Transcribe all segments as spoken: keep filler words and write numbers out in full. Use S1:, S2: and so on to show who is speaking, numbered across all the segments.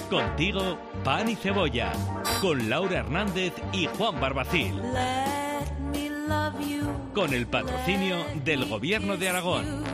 S1: Contigo, Pan y Cebolla, con Laura Hernández y Juan Barbacil. Con el patrocinio del Gobierno de Aragón.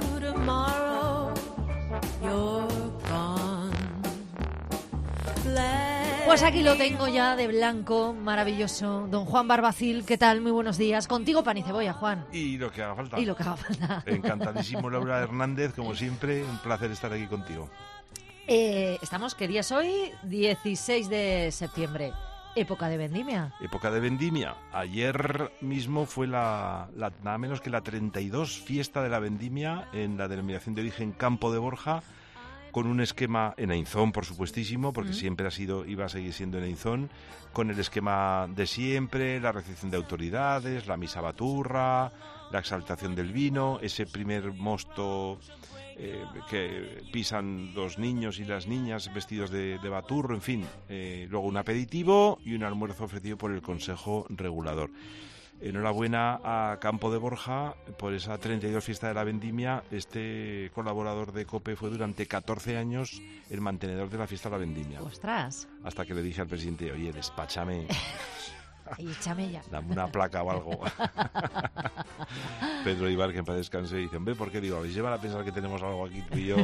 S2: Pues aquí lo tengo ya de blanco, maravilloso. Don Juan Barbacil, ¿qué tal? Muy buenos días. Contigo, Pan y Cebolla, Juan.
S3: Y lo que haga falta.
S2: Y lo que haga falta.
S3: Encantadísimo, Laura Hernández, como siempre, un placer estar aquí contigo.
S2: Eh, estamos, ¿qué día es hoy? dieciséis de septiembre. Época de vendimia.
S3: Época de vendimia. Ayer mismo fue la, la nada menos que la treinta y dos fiesta de la vendimia en la denominación de origen Campo de Borja, con un esquema en Ainzón, por supuestísimo, porque mm. siempre ha sido, iba a seguir siendo en Ainzón, con el esquema de siempre, la recepción de autoridades, la misa baturra, la exaltación del vino, ese primer mosto eh, que pisan los niños y las niñas vestidos de, de baturro, en fin, eh, luego un aperitivo y un almuerzo ofrecido por el Consejo Regulador. Enhorabuena a Campo de Borja por esa treinta y dos fiesta de la vendimia. Este colaborador de COPE fue durante catorce años el mantenedor de la fiesta de la vendimia.
S2: ¡Ostras!
S3: Hasta que le dije al presidente, oye, despáchame.
S2: Y échame ya.
S3: Dame una placa o algo. Pedro Ibar, que en paz descanse, dice, hombre, ¿por qué? Digo, ¿habéis llevado a pensar que tenemos algo aquí tú y yo?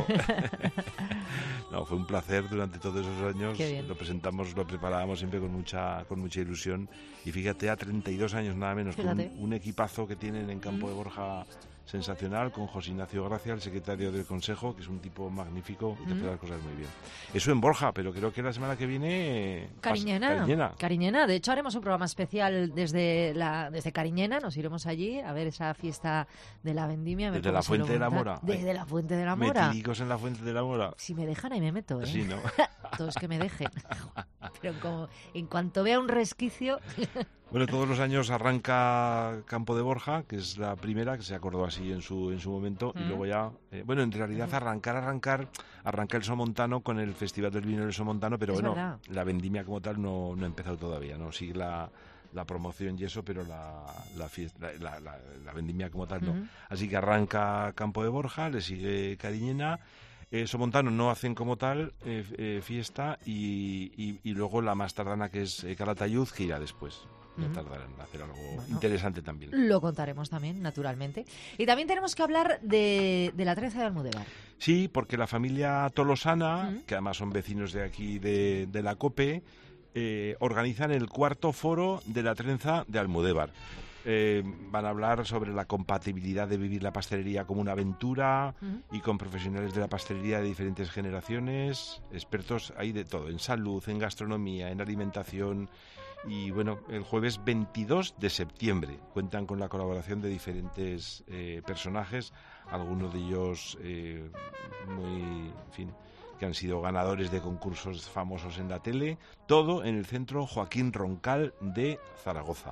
S3: No, fue un placer durante todos esos años. Lo presentamos, lo preparábamos siempre con mucha con mucha ilusión. Y fíjate, a treinta y dos años nada menos, con un, un equipazo que tienen en Campo de Borja sensacional, con José Ignacio Gracia, el secretario del Consejo, que es un tipo magnífico y te hace las cosas muy bien. Eso en Borja, pero creo que la semana que viene...
S2: Cariñena, Cariñena. Cariñena. De hecho, haremos un programa especial desde la desde Cariñena, nos iremos allí a ver esa fiesta de la vendimia.
S3: Desde la Fuente de la Mora.
S2: Desde la Fuente de la Mora.
S3: Metidicos en la Fuente de la Mora.
S2: Si me dejan, ahí me meto, ¿eh?
S3: Sí, ¿no?
S2: Todos que me dejen. Pero como en cuanto vea un resquicio...
S3: Bueno, todos los años arranca Campo de Borja, que es la primera, que se acordó así en su en su momento, mm. y luego ya... Eh, bueno, en realidad arrancar, arrancar, arranca el Somontano con el Festival del Vino del Somontano, pero es bueno, verdad. La vendimia como tal no, no ha empezado todavía, ¿no? Sigue la, la promoción y eso, pero la, la, fiesta, la, la, la vendimia como tal no. Mm. Así que arranca Campo de Borja, le sigue Cariñena. Eh, Somontano no hacen como tal eh, eh, fiesta y, y, y luego la más tardana, que es eh, Calatayud, que irá después. No tardarán en hacer algo bueno, interesante también.
S2: Lo contaremos también, naturalmente. Y también tenemos que hablar de, de la trenza de Almudévar.
S3: Sí, porque la familia Tolosana, uh-huh. que además son vecinos de aquí de, de la COPE, eh, organizan el cuarto foro de la trenza de Almudévar. Eh, van a hablar sobre la compatibilidad de vivir la pastelería como una aventura uh-huh. y con profesionales de la pastelería de diferentes generaciones, expertos hay de todo, en salud, en gastronomía, en alimentación. Y bueno, el jueves veintidós de septiembre cuentan con la colaboración de diferentes eh, personajes, algunos de ellos eh, muy, en fin, que han sido ganadores de concursos famosos en la tele, todo en el Centro Joaquín Roncal de Zaragoza.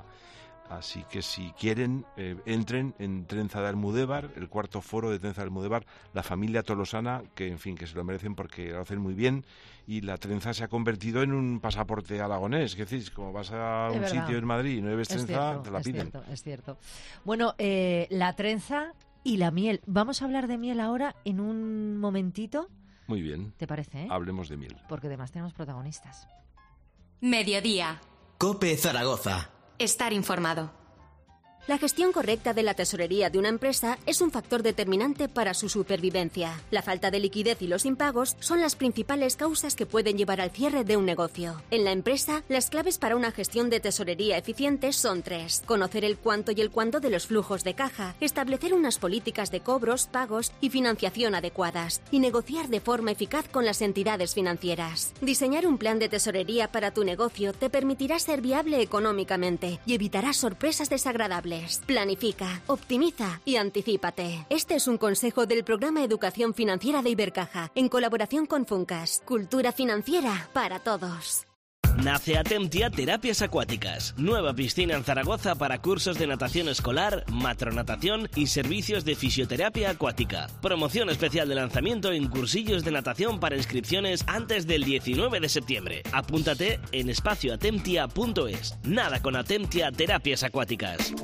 S3: Así que si quieren, eh, entren en Trenza de Almudévar, el cuarto foro de Trenza de Almudévar, la familia tolosana, que en fin, que se lo merecen porque lo hacen muy bien, y la trenza se ha convertido en un pasaporte aragonés, que decís, como vas a un sitio en Madrid y no bebes trenza, cierto, te la
S2: es
S3: piden.
S2: Cierto, es cierto. Bueno, eh, la trenza y la miel. Vamos a hablar de miel ahora en un momentito.
S3: Muy bien.
S2: ¿Te parece? Eh?
S3: Hablemos de miel.
S2: Porque además tenemos protagonistas.
S4: Mediodía.
S5: COPE Zaragoza.
S4: Estar informado.
S6: La gestión correcta de la tesorería de una empresa es un factor determinante para su supervivencia. La falta de liquidez y los impagos son las principales causas que pueden llevar al cierre de un negocio. En la empresa, las claves para una gestión de tesorería eficiente son tres: conocer el cuánto y el cuándo de los flujos de caja, establecer unas políticas de cobros, pagos y financiación adecuadas, y negociar de forma eficaz con las entidades financieras. Diseñar un plan de tesorería para tu negocio te permitirá ser viable económicamente y evitará sorpresas desagradables. Planifica, optimiza y anticípate. Este es un consejo del Programa Educación Financiera de Ibercaja, en colaboración con Funcas. Cultura financiera para todos.
S7: Nace Atemtia Terapias Acuáticas, nueva piscina en Zaragoza para cursos de natación escolar, matronatación y servicios de fisioterapia acuática. Promoción especial de lanzamiento en cursillos de natación para inscripciones antes del diecinueve de septiembre. Apúntate en espacio atemtia punto es. Nada con Atemtia Terapias Acuáticas.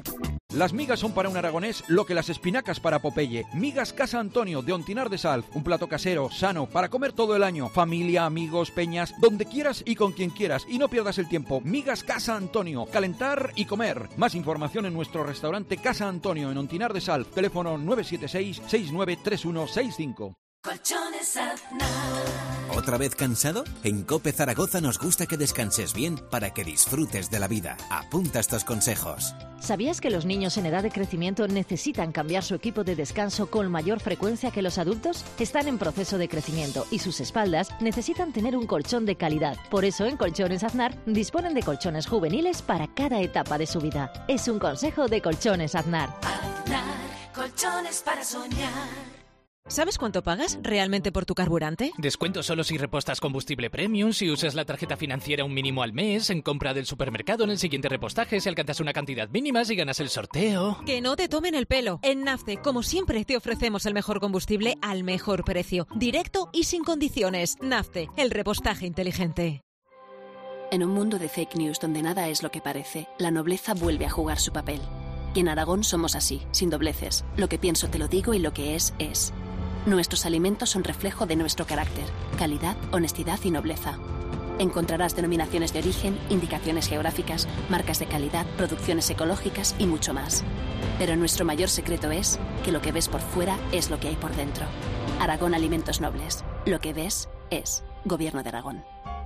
S8: Las migas son para un aragonés lo que las espinacas para Popeye. Migas Casa Antonio de Ontinar de Sal. Un plato casero, sano, para comer todo el año. Familia, amigos, peñas, donde quieras y con quien quieras. Y no pierdas el tiempo. Migas Casa Antonio. Calentar y comer. Más información en nuestro restaurante Casa Antonio en Ontinar de Sal. Teléfono nueve siete seis, seis nueve tres uno seis cinco.
S9: Colchones Aznar.
S5: ¿Otra vez cansado? En COPE Zaragoza nos gusta que descanses bien para que disfrutes de la vida. Apunta estos consejos.
S10: ¿Sabías que los niños en edad de crecimiento necesitan cambiar su equipo de descanso con mayor frecuencia que los adultos? Están en proceso de crecimiento y sus espaldas necesitan tener un colchón de calidad. Por eso en Colchones Aznar disponen de colchones juveniles para cada etapa de su vida. Es un consejo de Colchones Aznar.
S9: Aznar, colchones para soñar.
S11: ¿Sabes cuánto pagas realmente por tu carburante?
S12: Descuento solo si repostas combustible premium, si usas la tarjeta financiera un mínimo al mes, en compra del supermercado en el siguiente repostaje, si alcanzas una cantidad mínima, si ganas el sorteo...
S11: Que no te tomen el pelo. En NAFCE, como siempre, te ofrecemos el mejor combustible al mejor precio. Directo y sin condiciones. NAFCE, el repostaje inteligente.
S13: En un mundo de fake news donde nada es lo que parece, la nobleza vuelve a jugar su papel. Y en Aragón somos así, sin dobleces. Lo que pienso te lo digo y lo que es, es. Nuestros alimentos son reflejo de nuestro carácter, calidad, honestidad y nobleza. Encontrarás denominaciones de origen, indicaciones geográficas, marcas de calidad, producciones ecológicas y mucho más. Pero nuestro mayor secreto es que lo que ves por fuera es lo que hay por dentro. Aragón Alimentos Nobles. Lo que ves es Gobierno de Aragón.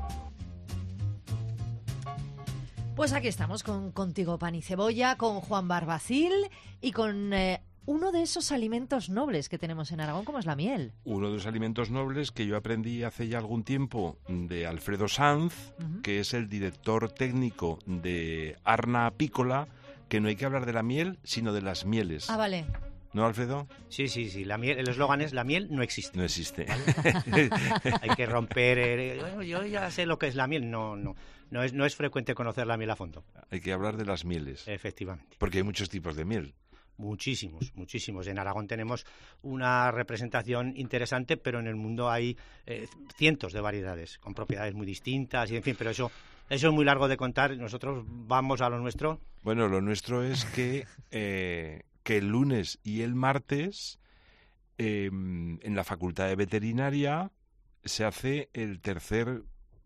S2: Pues aquí estamos con Contigo Pan y Cebolla, con Juan Barbacil y con... Eh, uno de esos alimentos nobles que tenemos en Aragón, como es la miel.
S3: Uno de los alimentos nobles que yo aprendí hace ya algún tiempo de Alfredo Sanz, uh-huh. que es el director técnico de Arna Apícola, que no hay que hablar de la miel, sino de las mieles.
S2: Ah, vale.
S3: ¿No, Alfredo?
S14: Sí, sí, sí. La miel, el eslogan es la miel no existe.
S3: No existe.
S14: ¿Vale? Hay que romper... Eh, yo, yo ya sé lo que es la miel. No, no. No es, no es frecuente conocer la miel a fondo.
S3: Hay que hablar de las mieles.
S14: Efectivamente.
S3: Porque hay muchos tipos de miel.
S14: Muchísimos, muchísimos. En Aragón tenemos una representación interesante, pero en el mundo hay eh, cientos de variedades, con propiedades muy distintas, y en fin, pero eso, eso es muy largo de contar. Nosotros vamos a lo nuestro.
S3: Bueno, lo nuestro es que, eh, que el lunes y el martes, eh, en la Facultad de Veterinaria, se hace el tercer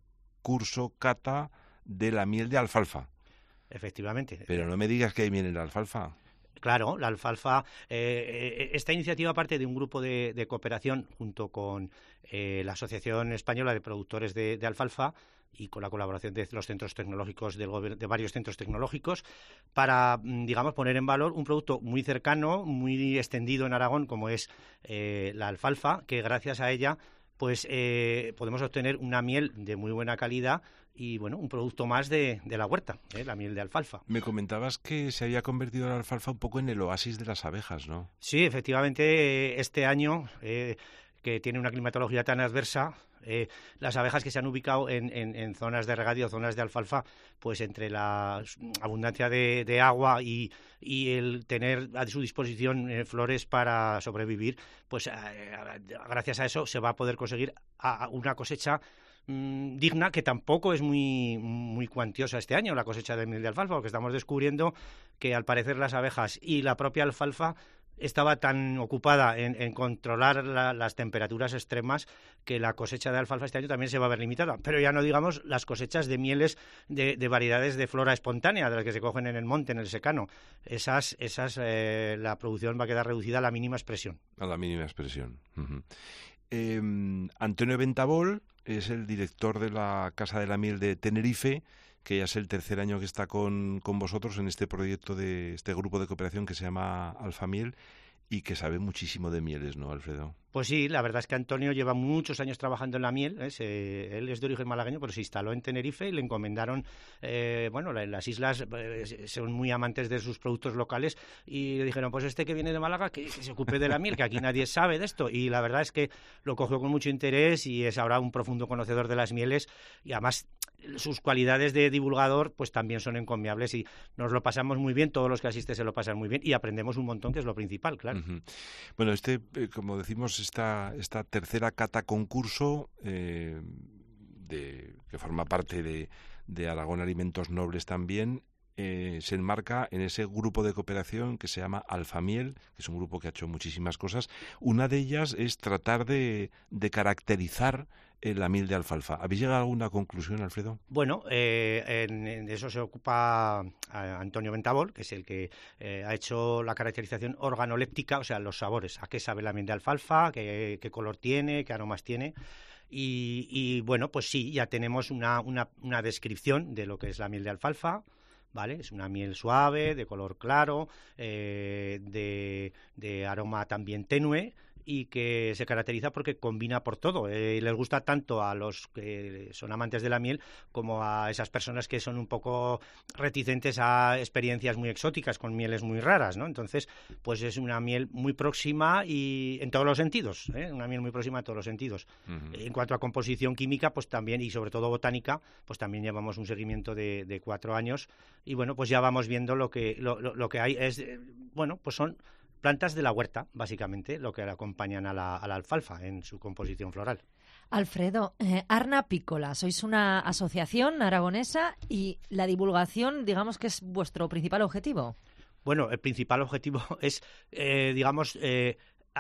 S3: curso cata de la miel de alfalfa.
S14: Efectivamente.
S3: Pero no me digas que hay miel en la alfalfa.
S14: Claro, la alfalfa, eh, esta iniciativa parte de un grupo de, de cooperación junto con eh, la Asociación Española de Productores de, de Alfalfa y con la colaboración de los centros tecnológicos del gobierno, de varios centros tecnológicos, para, digamos, poner en valor un producto muy cercano, muy extendido en Aragón, como es eh, la alfalfa, que gracias a ella pues eh, podemos obtener una miel de muy buena calidad y, bueno, un producto más de, de la huerta, ¿eh? La miel de alfalfa.
S3: Me comentabas que se había convertido la alfalfa un poco en el oasis de las abejas, ¿no?
S14: Sí, efectivamente, este año, eh, que tiene una climatología tan adversa, eh, las abejas que se han ubicado en, en, en zonas de regadío, zonas de alfalfa, pues entre la abundancia de, de agua y, y el tener a su disposición eh, flores para sobrevivir, pues eh, gracias a eso se va a poder conseguir a, a una cosecha mmm, digna, que tampoco es muy, muy cuantiosa este año, la cosecha de miel de alfalfa, porque estamos descubriendo que al parecer las abejas y la propia alfalfa estaba tan ocupada en, en controlar la, las temperaturas extremas que la cosecha de alfalfa este año también se va a ver limitada. Pero ya no digamos las cosechas de mieles de, de variedades de flora espontánea, de las que se cogen en el monte, en el secano. Esas, esas eh, la producción va a quedar reducida a la mínima expresión.
S3: A la mínima expresión. Uh-huh. Eh, Antonio Ventabol es el director de la Casa de la Miel de Tenerife, que ya es el tercer año que está con, con vosotros en este proyecto de este grupo de cooperación que se llama Alfamiel y que sabe muchísimo de mieles, ¿no, Alfredo?
S14: Pues sí, la verdad es que Antonio lleva muchos años trabajando en la miel, ¿eh? Se, él es de origen malagueño, pero se instaló en Tenerife y le encomendaron, eh, bueno, la, las islas eh, son muy amantes de sus productos locales y le dijeron, pues este que viene de Málaga, que, que se ocupe de la miel, que aquí nadie sabe de esto, y la verdad es que lo cogió con mucho interés y es ahora un profundo conocedor de las mieles y además sus cualidades de divulgador pues también son encomiables y nos lo pasamos muy bien, todos los que asisten se lo pasan muy bien y aprendemos un montón, que es lo principal, claro.
S3: Uh-huh. Bueno, este, eh, como decimos, esta, esta tercera cata concurso eh, de, que forma parte de, de Aragón Alimentos Nobles también, eh, se enmarca en ese grupo de cooperación que se llama Alfamiel, que es un grupo que ha hecho muchísimas cosas. Una de ellas es tratar de, de caracterizar eh, la miel de alfalfa. ¿Habéis llegado a alguna conclusión, Alfredo?
S14: Bueno, eh, en, en eso se ocupa Antonio Ventabol, que es el que eh, ha hecho la caracterización organoléptica, o sea, los sabores, a qué sabe la miel de alfalfa, qué, qué color tiene, qué aromas tiene. Y, y bueno, pues sí, ya tenemos una, una, una descripción de lo que es la miel de alfalfa, ¿vale? Es una miel suave, de color claro, eh, de, de aroma también tenue, y que se caracteriza porque combina por todo. Eh, les gusta tanto a los que son amantes de la miel como a esas personas que son un poco reticentes a experiencias muy exóticas con mieles muy raras, ¿no? Entonces, pues es una miel muy próxima y en todos los sentidos, ¿eh? Una miel muy próxima en todos los sentidos. Uh-huh. En cuanto a composición química, pues también, y sobre todo botánica, pues también llevamos un seguimiento de, de cuatro años y bueno, pues ya vamos viendo lo que, lo, lo, lo que hay es, bueno, pues son plantas de la huerta, básicamente, lo que acompañan a la, a la alfalfa en su composición floral.
S2: Alfredo, eh, Arna Piccola, sois una asociación aragonesa y la divulgación, digamos que es vuestro principal objetivo.
S14: Bueno, el principal objetivo es, eh, digamos, eh,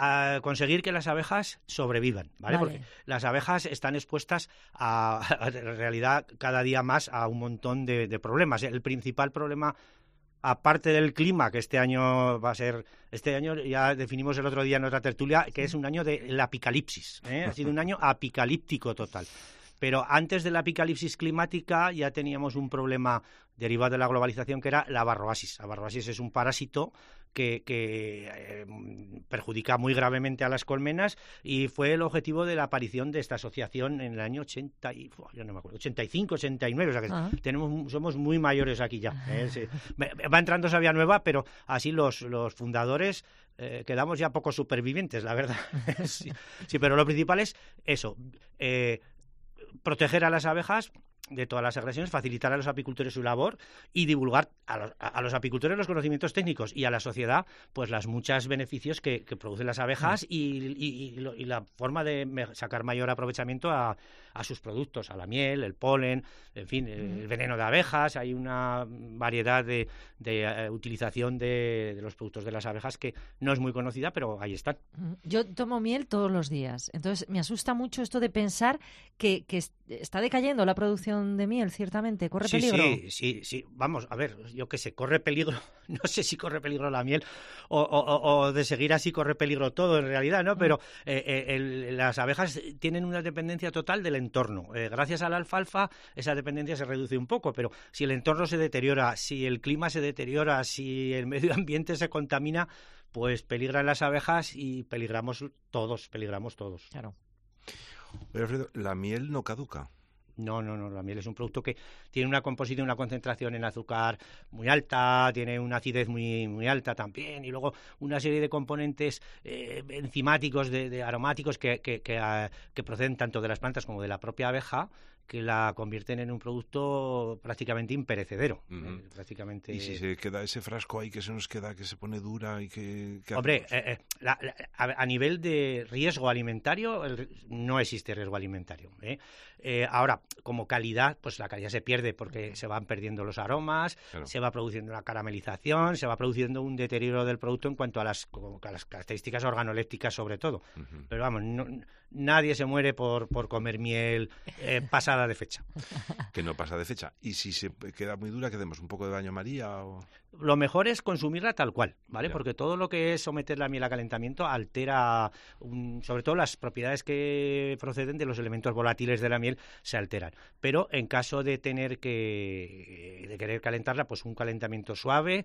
S14: a conseguir que las abejas sobrevivan, ¿vale?
S2: Vale.
S14: Porque las abejas están expuestas a, a, en realidad, cada día más a un montón de, de problemas. El principal problema, aparte del clima, que este año va a ser, este año ya definimos el otro día en otra tertulia, que es un año del apocalipsis, ¿eh? Ha sido un año apocalíptico total. Pero antes de la apocalipsis climática ya teníamos un problema derivado de la globalización, que era la varroasis. La varroasis es un parásito que, que eh, perjudica muy gravemente a las colmenas y fue el objetivo de la aparición de esta asociación en el año ochenta y, uf, yo no me acuerdo, ochenta y cinco, ochenta y nueve, o sea que uh-huh. tenemos, somos muy mayores aquí ya. ¿eh? Sí. Va entrando Sabia Nueva, pero así los, los fundadores eh, quedamos ya pocos supervivientes, la verdad. sí, sí, pero lo principal es eso, eh, proteger a las abejas de todas las agresiones, facilitar a los apicultores su labor y divulgar a los, a los apicultores los conocimientos técnicos y a la sociedad pues los muchos beneficios que, que producen las abejas y, y, y, lo, y la forma de sacar mayor aprovechamiento a, a sus productos, a la miel, el polen, en fin, el, el veneno de abejas. Hay una variedad de, de uh, utilización de, de los productos de las abejas que no es muy conocida, pero ahí están.
S2: Yo tomo miel todos los días, entonces me asusta mucho esto de pensar que, que está decayendo la producción de miel, ciertamente. ¿Corre
S14: sí,
S2: peligro?
S14: Sí, sí, sí. Vamos, a ver, yo qué sé, corre peligro. No sé si corre peligro la miel o, o, o de seguir así corre peligro todo en realidad, ¿no? Pero eh, eh, el, las abejas tienen una dependencia total del entorno. Eh, gracias a la alfalfa esa dependencia se reduce un poco, pero si el entorno se deteriora, si el clima se deteriora, si el medio ambiente se contamina, pues peligran las abejas y peligramos todos, peligramos todos.
S2: Claro.
S3: Pero Alfredo, la miel no caduca.
S14: No, no, no, la miel es un producto que tiene una composición, una concentración en azúcar muy alta, tiene una acidez muy muy alta también, y luego una serie de componentes eh, enzimáticos, de, de aromáticos que, que, que, uh, que proceden tanto de las plantas como de la propia abeja, que la convierten en un producto prácticamente imperecedero.
S3: Uh-huh.
S14: eh, prácticamente...
S3: Y si se queda ese frasco ahí que se nos queda, que se pone dura y que... que
S14: Hombre, eh, eh, la, la, a, a nivel de riesgo alimentario, el, no existe riesgo alimentario. ¿eh? Eh, ahora, como calidad, pues la calidad se pierde porque se van perdiendo los aromas, claro. Se va produciendo la caramelización, se va produciendo un deterioro del producto en cuanto a las, a las características organolépticas sobre todo. Uh-huh. Pero vamos, no, nadie se muere por, por comer miel eh, pasada de fecha.
S3: Que no pasa de fecha. Y si se queda muy dura, ¿qué demos? ¿Un poco de baño María? O...
S14: Lo mejor es consumirla tal cual, ¿vale? Ya. Porque todo lo que es someter la miel a calentamiento altera, um, sobre todo las propiedades que proceden de los elementos volátiles de la miel se alteran. Pero en caso de tener que, de querer calentarla, pues un calentamiento suave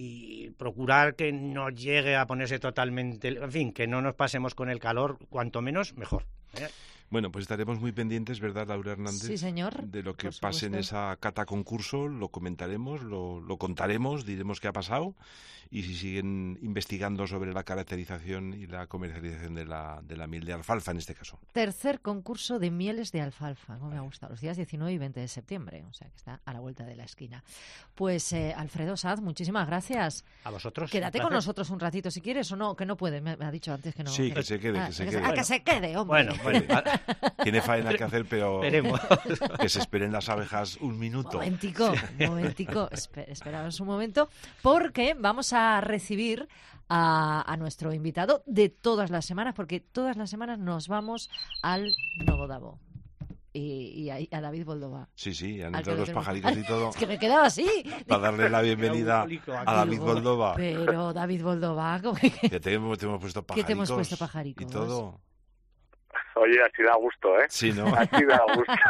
S14: y procurar que no llegue a ponerse totalmente, en fin, que no nos pasemos con el calor, cuanto menos, mejor. ¿eh?
S3: Bueno, pues estaremos muy pendientes, ¿verdad, Laura Hernández?
S2: Sí, señor.
S3: De lo que pase en esa cata concurso, lo comentaremos, lo, lo contaremos, diremos qué ha pasado y si siguen investigando sobre la caracterización y la comercialización de la, de la miel de alfalfa en este caso.
S2: Tercer concurso de mieles de alfalfa, no me ha gustado, los días diecinueve y veinte de septiembre, o sea que está a la vuelta de la esquina. Pues eh, Alfredo Saz, muchísimas gracias.
S14: A vosotros.
S2: Quédate con nosotros un ratito si quieres o no, que no puede, me, me ha dicho antes que no.
S3: Sí, que, que se quede,
S2: ah,
S3: que se
S2: que
S3: quede.
S2: Ah, bueno. que se quede, hombre.
S14: Bueno, bueno.
S3: tiene faena que hacer, pero
S14: Veremos.
S3: que se esperen las abejas un minuto.
S2: Momentico, momentico, Espe- esperaos un momento, porque vamos a recibir a, a nuestro invitado de todas las semanas, porque todas las semanas nos vamos al Novo Davo. Y, y a, a David Boldova.
S3: Sí, sí, han
S2: Al que
S3: entrado
S2: lo
S3: los
S2: tenemos.
S3: pajaricos y todo.
S2: Es que me quedaba así.
S3: Para darle la bienvenida a David
S2: Digo,
S3: Boldova.
S2: Pero David Boldova, ¿cómo que,
S3: Que te hemos, te hemos puesto
S2: que
S3: pajaricos.
S2: te hemos puesto pajaricos?
S3: Y todo.
S15: Oye, así da gusto, ¿eh?
S3: Sí, ¿no?
S15: Así da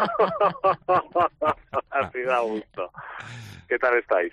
S15: gusto. Así da gusto. ¿Qué tal estáis?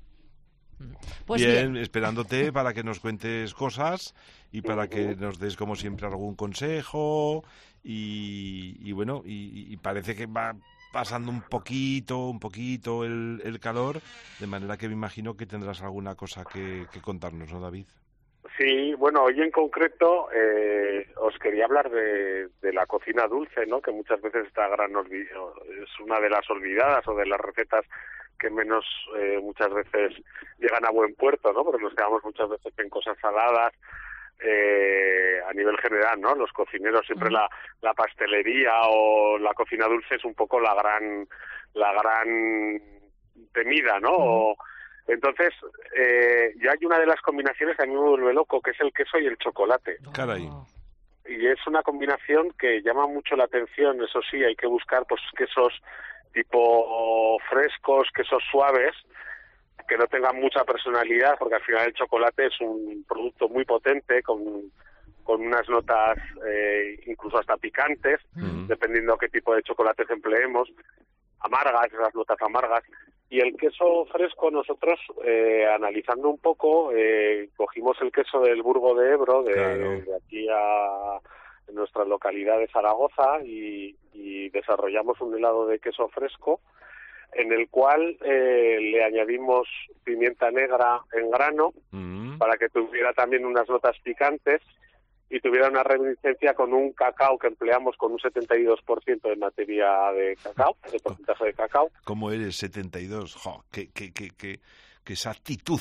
S2: Pues
S3: bien,
S2: bien.
S3: esperándote para que nos cuentes cosas y para que nos des, como siempre, algún consejo. Y, y bueno, y, y parece que va pasando un poquito, un poquito el, el calor, de manera que me imagino que tendrás alguna cosa que, que contarnos, ¿no, David?
S15: Sí, bueno, hoy en concreto eh, os quería hablar de, de la cocina dulce, ¿no? Que muchas veces está gran olvido, es una de las olvidadas o de las recetas que menos eh, muchas veces llegan a buen puerto, ¿no? Porque nos quedamos muchas veces en cosas saladas. Eh, a nivel general, ¿no? Los cocineros siempre la, la pastelería o la cocina dulce es un poco la gran la gran temida, ¿no? O, entonces, eh, ya hay una de las combinaciones que a mí me vuelve loco, que es el queso y el chocolate.
S3: Caray.
S15: Y es una combinación que llama mucho la atención. Eso sí, hay que buscar pues quesos tipo frescos, quesos suaves, que no tengan mucha personalidad, porque al final el chocolate es un producto muy potente, con, con unas notas eh, incluso hasta picantes, mm. dependiendo qué tipo de chocolates empleemos, amargas, esas notas amargas. Y el queso fresco, nosotros, eh, analizando un poco, eh, cogimos el queso del Burgo de Ebro, de, claro. de aquí a nuestra localidad de Zaragoza, y, y desarrollamos un helado de queso fresco, en el cual eh, le añadimos pimienta negra en grano, mm. para que tuviera también unas notas picantes y tuviera una reminiscencia con un cacao que empleamos con un setenta y dos por ciento de materia de cacao, de porcentaje de cacao.
S3: ¿Cómo eres? setenta y dos. ¡Jo! ¡Qué, qué, qué, qué, qué exactitud!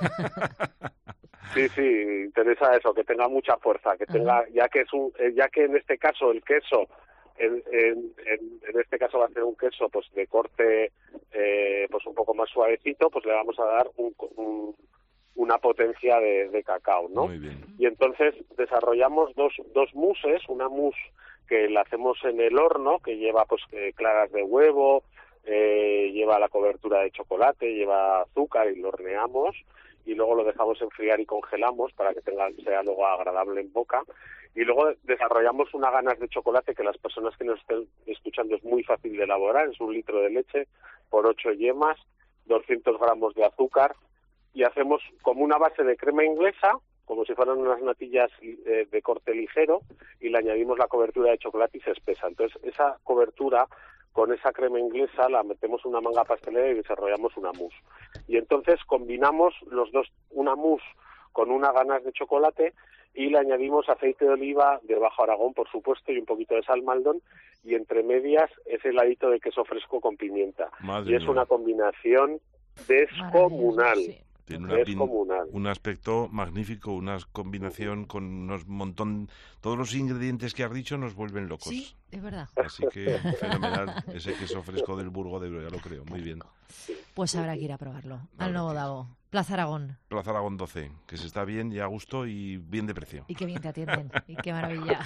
S15: Sí, sí, interesa eso, que tenga mucha fuerza, que tenga, ya que es un, ya que en este caso el queso En, en, en este caso va a ser un queso pues de corte eh, pues un poco más suavecito, pues le vamos a dar un, un, una potencia de, de cacao, ¿no?
S3: Muy bien.
S15: Y entonces desarrollamos dos, dos mousses, una mousse que la hacemos en el horno, que lleva pues eh, claras de huevo, eh, lleva la cobertura de chocolate, lleva azúcar y lo horneamos y luego lo dejamos enfriar y congelamos para que tenga sea luego agradable en boca. Y luego desarrollamos una ganas de chocolate que las personas que nos estén escuchando es muy fácil de elaborar. Es un litro de leche por ocho yemas, doscientos gramos de azúcar, y hacemos como una base de crema inglesa, como si fueran unas natillas eh, de corte ligero, y le añadimos la cobertura de chocolate y se espesa. Entonces esa cobertura con esa crema inglesa la metemos en una manga pastelera y desarrollamos una mousse. Y entonces combinamos los dos, una mousse con unas ganas de chocolate, y le añadimos aceite de oliva de Bajo Aragón, por supuesto, y un poquito de sal Maldon, y entre medias ese heladito de queso fresco con pimienta.
S3: Madre
S15: y es
S3: mía.
S15: Una combinación descomunal.
S2: Sí.
S3: Tiene una
S15: descomunal.
S3: Pin, un aspecto magnífico, una combinación con unos montón... Todos los ingredientes que has dicho nos vuelven locos.
S2: Sí, es verdad.
S3: Así que fenomenal ese queso fresco del Burgo de Ebro, ya lo creo. Muy bien.
S2: Pues habrá que ir a probarlo.
S3: Habrá
S2: Al Novo
S3: que ir.
S2: Davo. Plaza Aragón.
S3: Plaza Aragón doce, que se está bien y a gusto y bien de precio.
S2: Y qué bien te atienden. Y qué maravilla.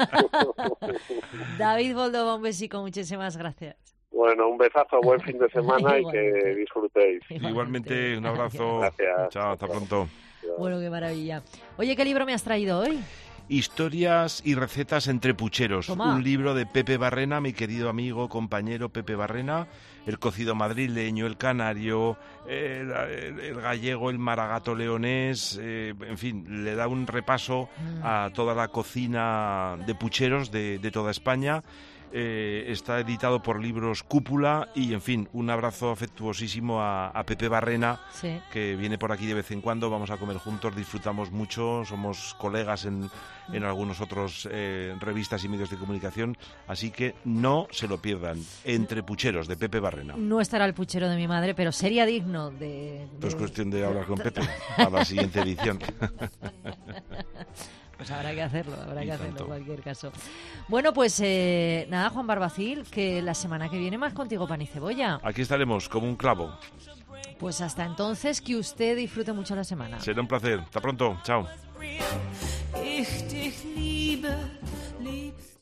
S2: David Boldova, un besico. Muchísimas gracias.
S15: Bueno, un besazo, buen fin de semana y que disfrutéis.
S3: Igualmente, un abrazo.
S15: Gracias.
S3: Chao, hasta pronto.
S2: Bueno, qué maravilla. Oye, ¿qué libro me has traído hoy?
S3: Historias y recetas entre pucheros.
S2: Toma.
S3: Un libro de Pepe Barrena, mi querido amigo, compañero Pepe Barrena. El cocido madrileño, el canario, el, el, el gallego, el maragato leonés, eh, en fin, le da un repaso mm. a toda la cocina de pucheros de, de toda España. Eh, está editado por Libros Cúpula y, en fin, un abrazo afectuosísimo a, a Pepe Barrena,
S2: sí.
S3: que viene por aquí de vez en cuando, vamos a comer juntos, disfrutamos mucho, somos colegas en, en algunos otros eh, revistas y medios de comunicación, así que no se lo pierdan. Entre pucheros, de Pepe Barrena.
S2: No estará el puchero de mi madre, pero sería digno de... de...
S3: No es cuestión de hablar con Pepe para la siguiente edición.
S2: Pues habrá que hacerlo, habrá
S3: Y
S2: que hacerlo
S3: tanto.
S2: en cualquier caso. Bueno, pues eh, nada, Juan Barbacil, que la semana que viene más contigo pan y cebolla.
S3: Aquí estaremos como un clavo.
S2: Pues hasta entonces, que usted disfrute mucho la semana.
S3: Será un placer. Hasta pronto. Chao.
S9: Ich dich liebe, lieb